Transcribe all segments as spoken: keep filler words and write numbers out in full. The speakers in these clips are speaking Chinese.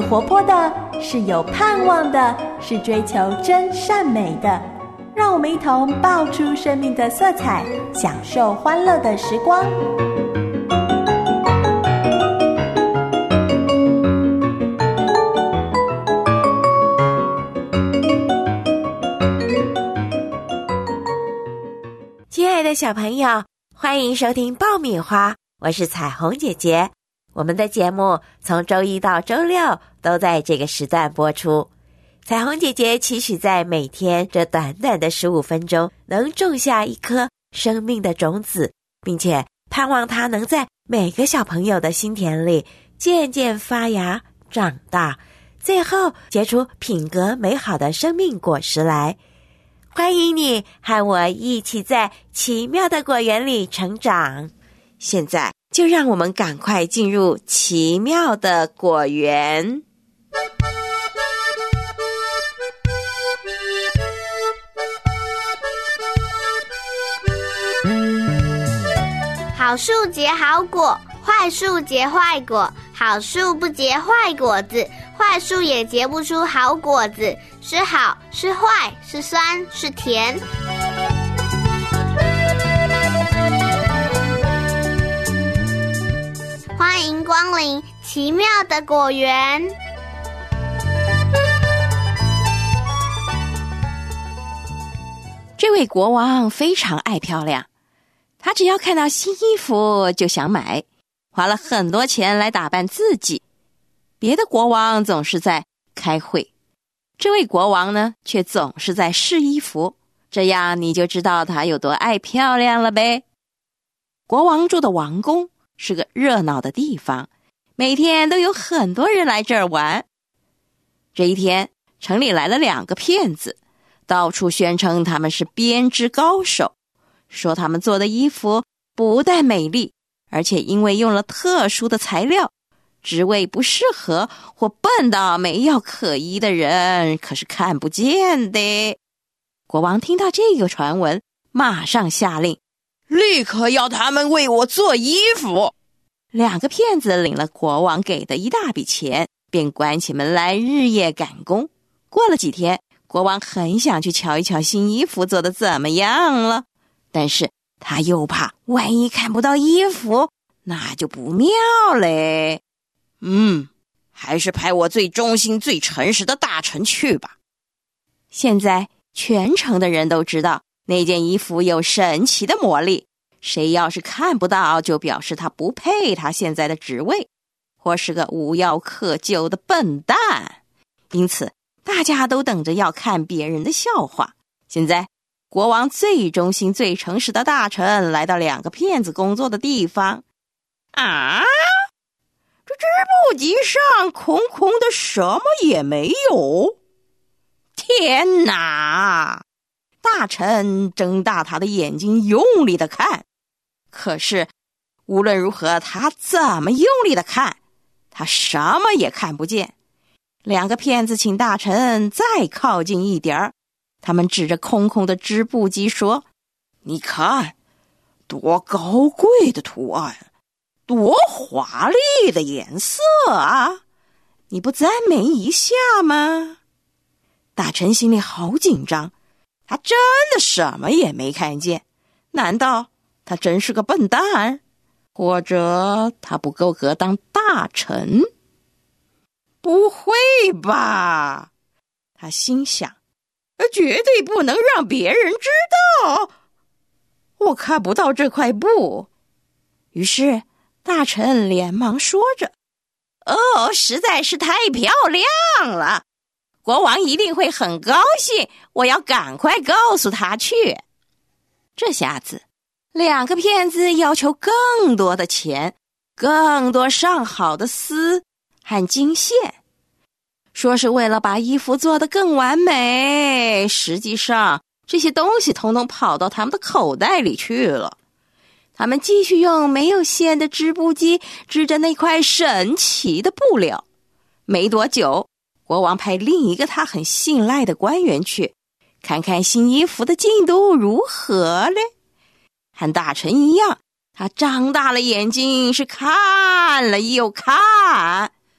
活泼的，是有盼望的，是追求真善美的。让我们一同爆出生命的色彩，享受欢乐的时光。 亲爱的小朋友，欢迎收听爆米花，我是彩虹姐姐。我们的节目从周一到周六都在这个时段播出。彩虹姐姐期许在每天这短短的十五分钟，能种下一颗生命的种子，并且盼望它能在每个小朋友的心田里渐渐发芽长大，最后结出品格美好的生命果实来。欢迎你和我一起在奇妙的果园里成长。现在就让我们赶快进入奇妙的果园。 好树结好果，坏树结坏果。好树不结坏果子，坏树也结不出好果子。是好是坏，是酸是甜。欢迎光临奇妙的果园。 这位国王非常爱漂亮，他只要看到新衣服就想买，花了很多钱来打扮自己。别的国王总是在开会，这位国王呢，却总是在试衣服，这样你就知道他有多爱漂亮了呗。国王住的王宫是个热闹的地方，每天都有很多人来这儿玩。这一天，城里来了两个骗子，到处宣称他们是编织高手，说他们做的衣服不但美丽，而且因为用了特殊的材料，职位不适合或笨到没药可医的人可是看不见的。国王听到这个传闻，马上下令， 立刻要他们为我做衣服。 两个骗子领了国王给的一大笔钱，便关起门来日夜赶工。过了几天，国王很想去瞧一瞧新衣服做得怎么样了，但是他又怕万一看不到衣服，那就不妙嘞。 嗯，还是派我最忠心最诚实的大臣去吧。 现在全城的人都知道那件衣服有神奇的魔力，谁要是看不到，就表示他不配他现在的职位，或是个无药可救的笨蛋。因此大家都等着要看别人的笑话。现在国王最忠心最诚实的大臣来到两个骗子工作的地方。 啊，这织布机上空空的，什么也没有。天哪！ 大臣睁大他的眼睛，用力的看。可是无论如何，他怎么用力的看，他什么也看不见。两个骗子请大臣再靠近一点儿，他们指着空空的织布机说， 你看，多高贵的图案，多华丽的颜色啊！ 你不赞美一下吗？大臣心里好紧张，他真的什么也没看见。难道他真是个笨蛋？或者他不够格当大臣？ 不会吧， 他心想， 绝对不能让别人知道我看不到这块布。于是大臣连忙说着， 哦，实在是太漂亮了，国王一定会很高兴，我要赶快告诉他去。 这下子两个骗子要求更多的钱，更多上好的丝和金线，说是为了把衣服做得更完美，实际上这些东西统统跑到他们的口袋里去了。他们继续用没有线的织布机织着那块神奇的布料。没多久，国王派另一个他很信赖的官员去看看新衣服的进度如何嘞。和大臣一样，他张大了眼睛，是看了又看。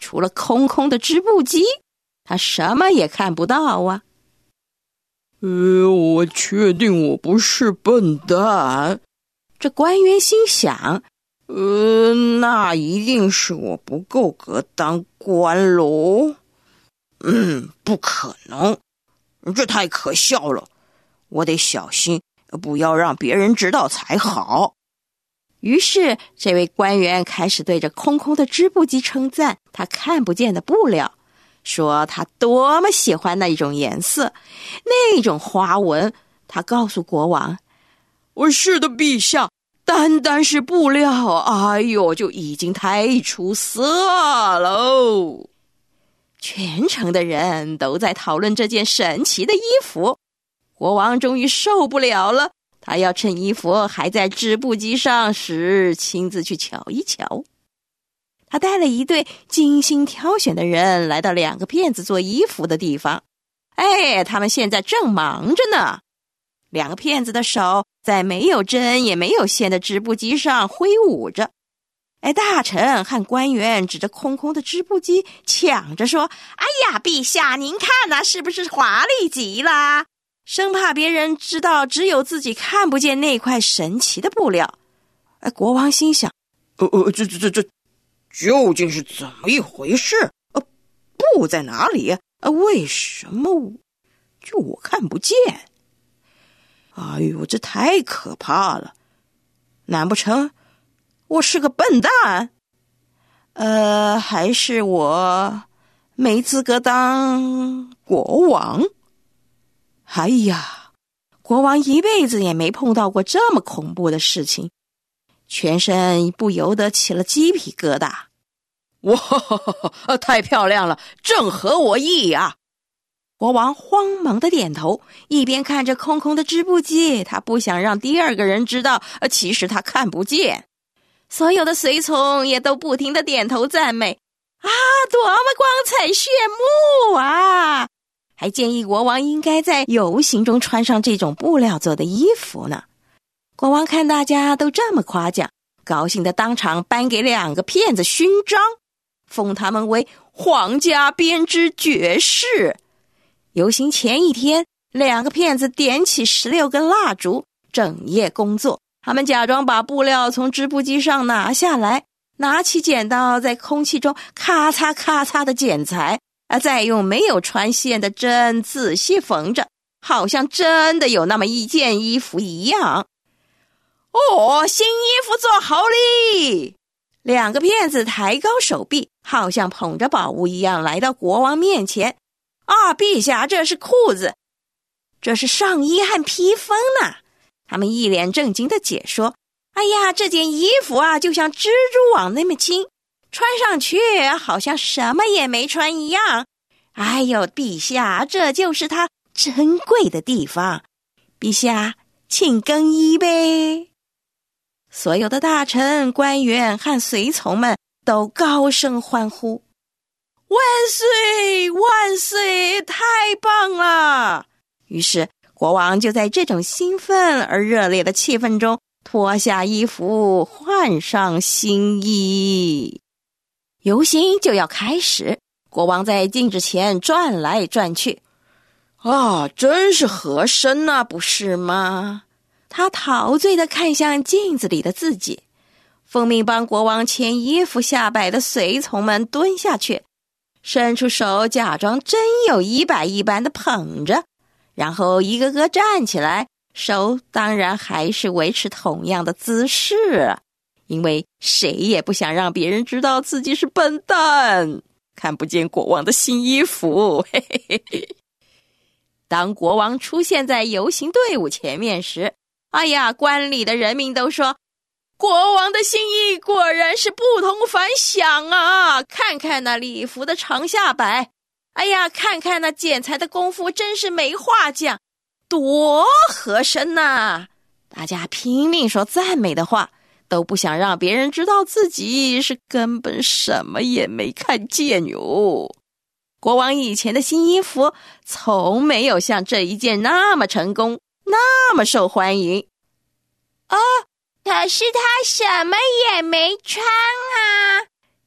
除了空空的织布机，他什么也看不到啊。 呃，我确定我不是笨蛋。 这官员心想， 呃，那一定是我不够格当官喽。嗯，不可能，这太可笑了。我得小心，不要让别人知道才好。 于是这位官员开始对着空空的织布机称赞他看不见的布料，说他多么喜欢那一种颜色，那种花纹。他告诉国王， 我是的，陛下，单单是布料，哎呦，就已经太出色喽。 全城的人都在讨论这件神奇的衣服。国王终于受不了了，他要趁衣服还在织布机上时亲自去瞧一瞧。他带了一队精心挑选的人来到两个骗子做衣服的地方。哎，他们现在正忙着呢。两个骗子的手在没有针也没有线的织布机上挥舞着。哎，大臣和官员指着空空的织布机抢着说，哎呀，陛下，您看呐、啊，是不是华丽极了？生怕别人知道只有自己看不见那块神奇的布料。哎，国王心想， 呃呃，这这这这究竟是怎么一回事？呃，布在哪里？呃，为什么就我看不见？哎呦，这太可怕了！难不成我是个笨蛋？呃，还是我没资格当国王？哎呀，国王一辈子也没碰到过这么恐怖的事情，全身不由得起了鸡皮疙瘩。哇，太漂亮了，正合我意啊！国王慌忙的点头，一边看着空空的织布机，他不想让第二个人知道，其实他看不见。所有的随从也都不停的点头赞美，啊，多么光彩炫目啊！还建议国王应该在游行中穿上这种布料做的衣服呢。国王看大家都这么夸奖，高兴的当场颁给两个骗子勋章，封他们为皇家编织爵士。游行前一天，两个骗子点起十六根蜡烛，整夜工作。他们假装把布料从织布机上拿下来，拿起剪刀在空气中咔嚓咔嚓的剪裁，啊，再用没有穿线的针仔细缝着，好像真的有那么一件衣服一样。哦，新衣服做好哩！两个骗子抬高手臂，好像捧着宝物一样来到国王面前。啊，陛下，这是裤子，这是上衣和披风呢。他们一脸正经的解说，哎呀，这件衣服啊，就像蜘蛛网那么轻，穿上去好像什么也没穿一样。哎呦，陛下，这就是它珍贵的地方。陛下，请更衣呗。所有的大臣、官员和随从们都高声欢呼，万岁万岁，太棒了！于是国王就在这种兴奋而热烈的气氛中脱下衣服，换上新衣。游行就要开始，国王在镜子前转来转去。啊，真是合身啊，不是吗？他陶醉地看向镜子里的自己。奉命帮国王牵衣服下摆的随从们蹲下去，伸出手假装真有一百一般的捧着，然后一个个站起来，手当然还是维持同样的姿势，因为谁也不想让别人知道自己是笨蛋，看不见国王的新衣服。嘿嘿嘿嘿。当国王出现在游行队伍前面时，哎呀，观礼的人民都说，国王的新衣果然是不同凡响啊！看看那礼服的长下摆，哎呀，看看那剪裁的功夫，真是没话讲，多合身呐！大家拼命说赞美的话，都不想让别人知道自己是根本什么也没看见哟。国王以前的新衣服从没有像这一件那么成功，那么受欢迎。 哦，可是他什么也没穿啊！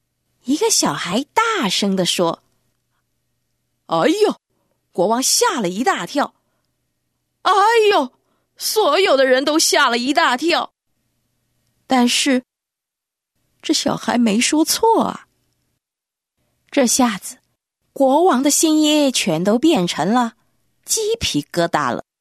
一个小孩大声地说：“哎呦！”国王吓了一大跳。哎呦！所有的人都吓了一大跳。但是，这小孩没说错啊。这下子，国王的心也全都变成了鸡皮疙瘩了。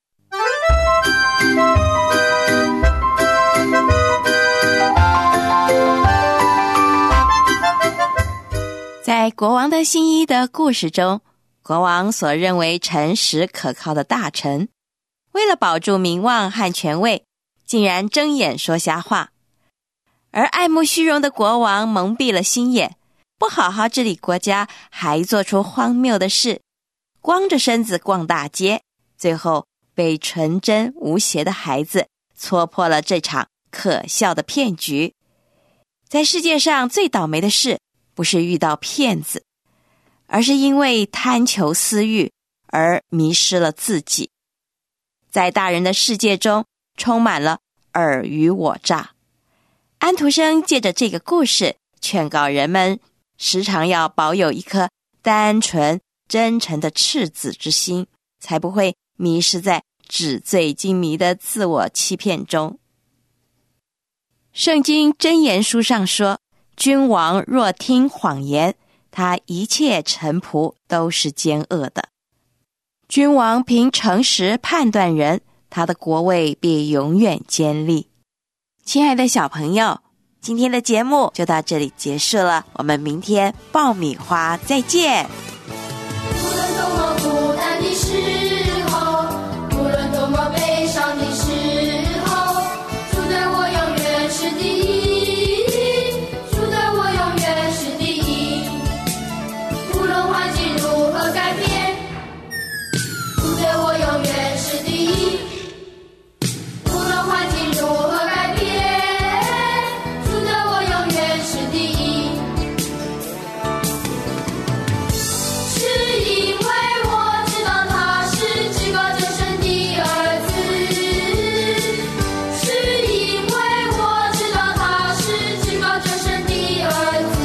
在国王的新衣的故事中，国王所认为诚实可靠的大臣，为了保住名望和权位，竟然睁眼说瞎话。而爱慕虚荣的国王蒙蔽了心眼，不好好治理国家，还做出荒谬的事，光着身子逛大街，最后被纯真无邪的孩子戳破了这场可笑的骗局。在世界上最倒霉的事，不是遇到骗子，而是因为贪求私欲而迷失了自己。在大人的世界中，充满了尔虞我诈。安徒生借着这个故事，劝告人们时常要保有一颗单纯真诚的赤子之心，才不会迷失在纸醉金迷的自我欺骗中。圣经箴言书上说，君王若听谎言，他一切臣仆都是奸恶的。君王凭诚实判断人，他的国位必永远坚立。亲爱的小朋友，今天的节目就到这里结束了，我们明天爆米花再见。 无论多么孤单的时候，无论多么悲伤的时候，主对我永远是第一，主对我永远是第一。无论环境如何改变，主对我永远是第一。无论环境如何改变，主对我永远是第一。是因为我知道他是至高真神的儿子，是因为我知道他是至高真神的儿子。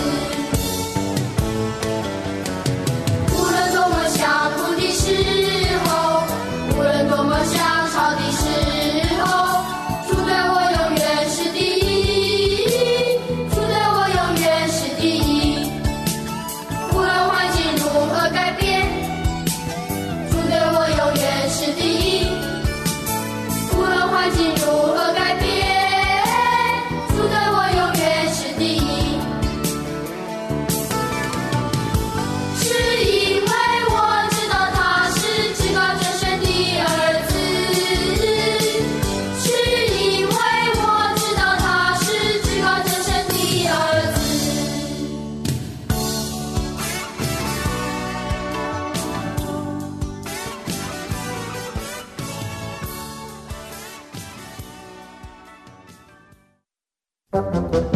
无论多么想哭的时候，无论多么想吵的时候，主对我永远是第一，主对我永远是第一。无论环境如何改变，主对我永远是第一。无论环境如何改变，主对我永远是第一。是因为我知道他是至高真神的儿子，是因为我知道他是至高真神的儿子。 Thank you.